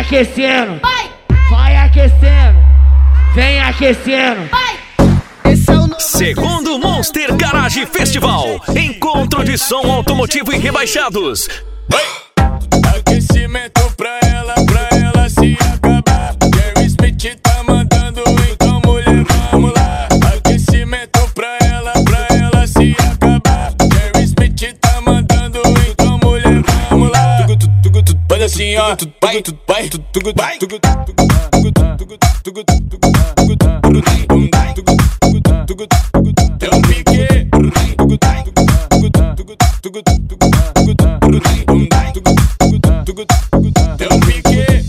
aquecendo, vai aquecendo, vem aquecendo. Segundo Monster Garage Festival, encontro de som automotivo e rebaixados. Aquecimento pra ela se acabar. Jerry Smith tá mandando, então mulher, vamos lá. Aquecimento pra ela se acabar. Jerry Smith tá mandando, então mulher, vamos lá. Faz assim, ó, vai, é um pique. É um pique.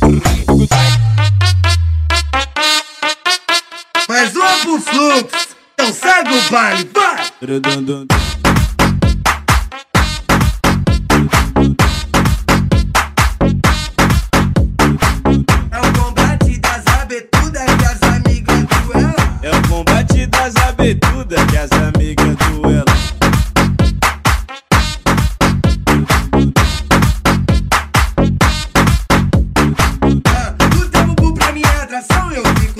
Mais uma pro fluxo, então segue o baile, vai! É o combate das abetudas que as amigas duelam. É o combate das abetudas que as amigas duelam. Tu tem um bu pra minha atração, eu fico